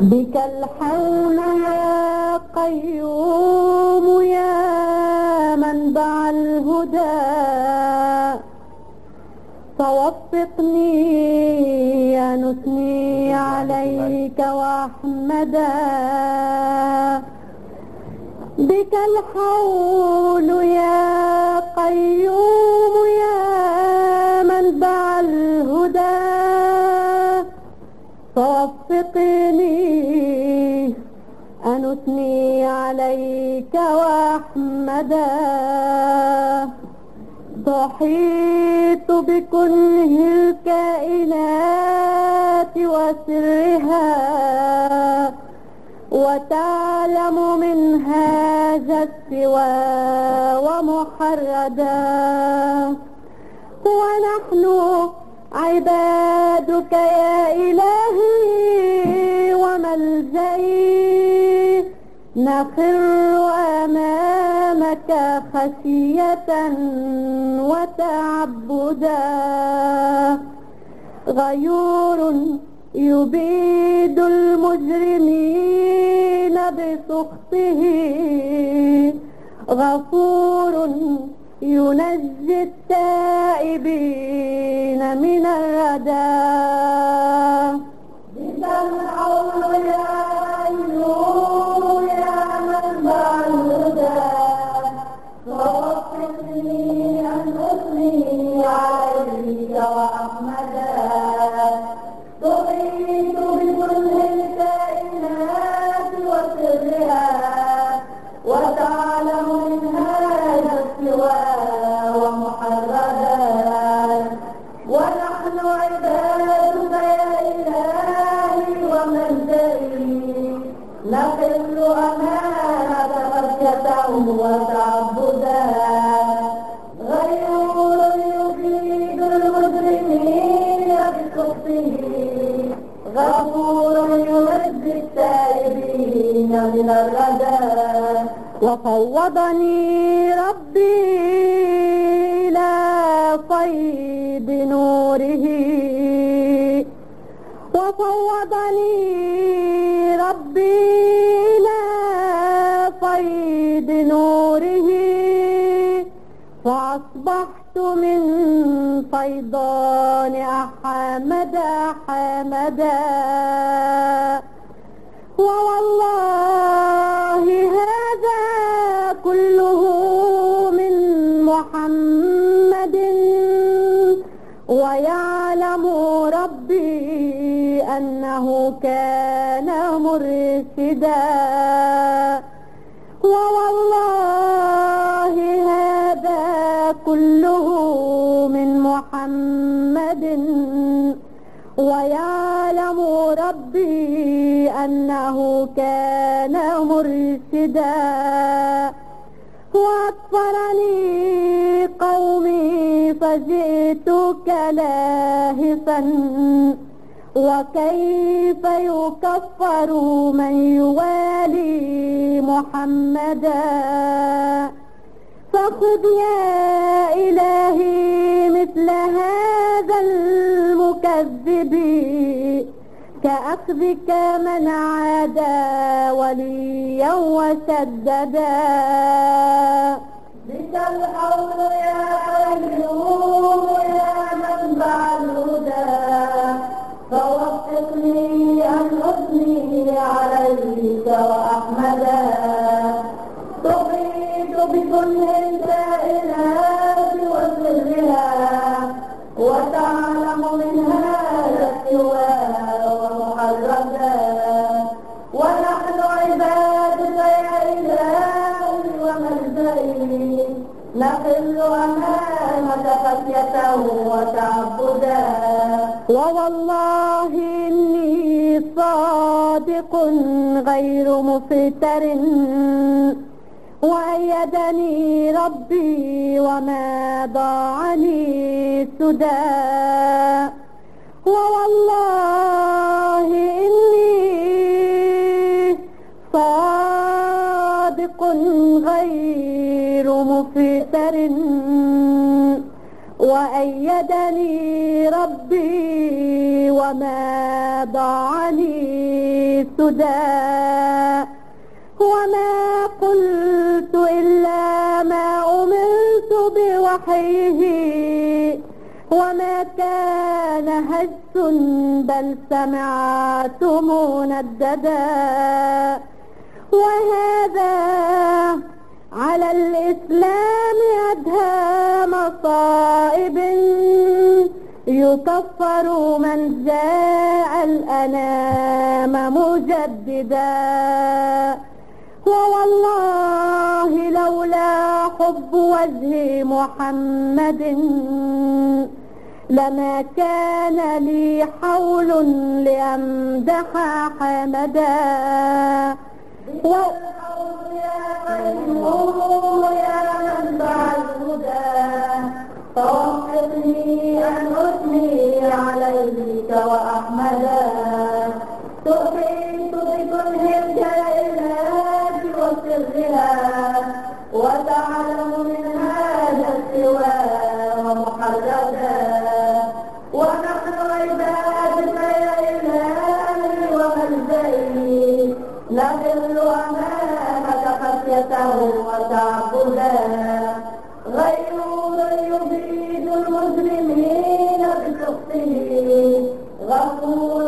بك الحول يا قيوم يا منبع الهدى، فوفقني أن أثني عليك وأحمدا. بك الحول يا قيوم يا منبع الهدى، فوفقني أن أثني عليك وأحمدا. تحيط بكنه الكائنات وسرها، وتعلم من هذا السوى ومحردا. ونحن عبادك يا إلهي وملجئي، نخر أمامك خشية وتعبدا. غيور يبيد المجرمين بسخطه، غفور ينجي التائبين من الردى. بك الحول يا قيوم يا منبع الهدى، فوفقني أن أثني عليك وأحمدا. تحيط بكل الكائنات وسرها، وتعلم من هذا السوى ومحردا. ونحن عبادك يا إلهي وملجئي، نقل أمامك خشية وتعبدا. غيور يفيد المجرمين بسخطه، غفور ينجي التائبين من الردى. وفوضني ربي إلى صيد نوره، وفوضني ربي إلى صيد نوره، فأصبحت من صيدان حمدا حمدا. ووالله هذا كله من محمد، ويعلم ربي أنه كان مرشدا. ووالله هذا كله من محمد، ويعلم ربي أنه كان مرشدا. وأكفرني قومي فجئتك لاهفا، وكيف يكفر من يوالي محمدا. فخذ يا إلهي مثل هذا المكذب، كأخذك من عادى وليا وشددا. بك الحول يا قيوم يا منبع الهدى، فوفقني أن أثني عليك وأحمدا. تحيط بكل الكائنات وسرها، وتعلم من هذا السوى ومحردا. ونحن عبادك يا إلهي وملجئي، نقل أمامك خشية وتعبدا. ووالله إني صادق غير مفتر، وأيدني ربي وما ضاعني سدى. ووالله إني صادق غير مفتر، وأيدني ربي وما ضاعني سدى وما قلت إلا ما أمرت بوحيه وما كان هجس بل سمعت منددا وهذا على الإسلام أدهى مصائب يكفر من جاء الأنام مجددا ووالله لولا حب وجه محمد لما كان لي حول لأمدح حمدا يا منبع الهدى فوفقني أن أثني عليك وأحمدا تحيط بكل الكائنات وسرها وتعلم من هذا السوى ومحردا ونحن عبادك يا إلهي وملجئي نذل أمامك خشيته وتعبدا غيور يبيد المسلمين بسخطه غفور